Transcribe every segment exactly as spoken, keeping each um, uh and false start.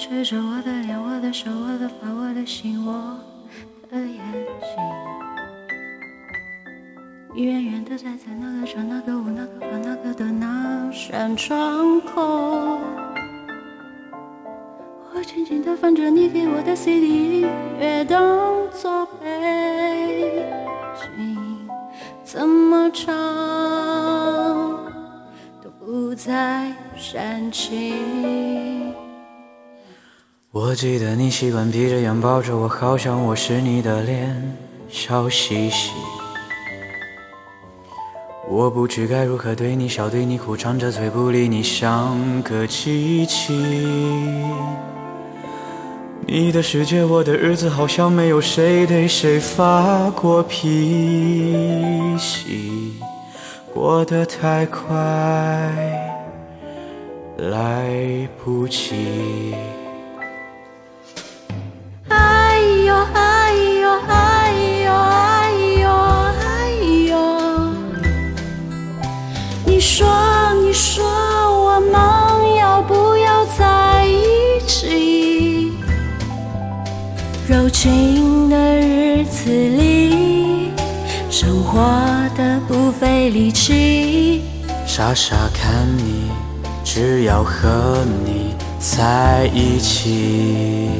吃着我的脸，我的手，我的发，我的心，我的眼睛。你远远地站在那个窗，那个屋，那个房，那个的那扇窗口。我静静地放着你给我的 C D， 音乐当作背景，怎么唱都不再煽情。 我记得你习惯闭着眼抱着我，好像我是你的脸，笑嘻嘻。我不知该如何对你笑，对你哭，张着嘴不理你，像个机器。你的世界，我的日子，好像没有谁对谁发过脾气，过得太快，来不及。 哎呦哎呦哎呦哎呦哎呦，你说你说我们要不要在一起？柔情的日子里，生活的不费力气。 傻傻看你，只要和你在一起。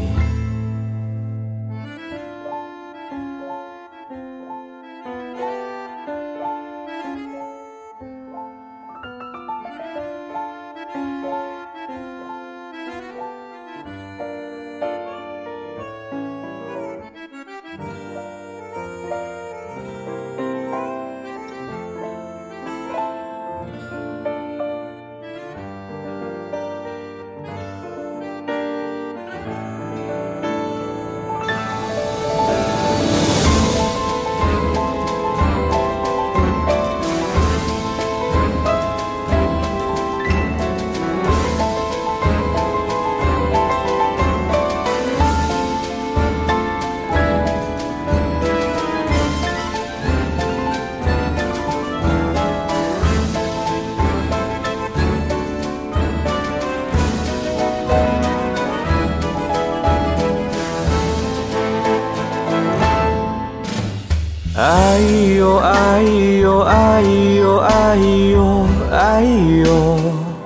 哎呦哎呦哎呦哎呦哎呦，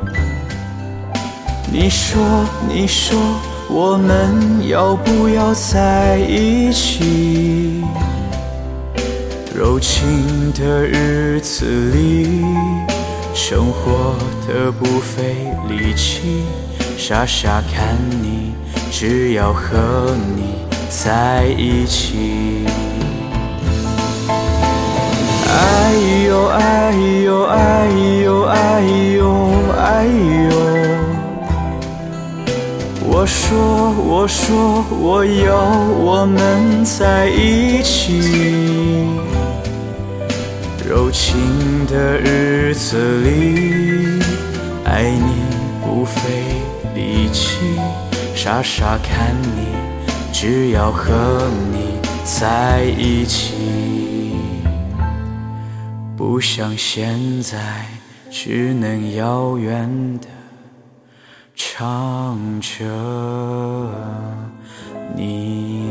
你说你说我们要不要在一起？柔情的日子里，生活的不费力气，傻傻看你，只要和你在一起。哎呦哎呦哎呦哎呦哎呦，我说我说我要我们在一起。柔情的日子里，爱你不费力气，傻傻看你，只要和你在一起。不像现在只能遥远的唱着你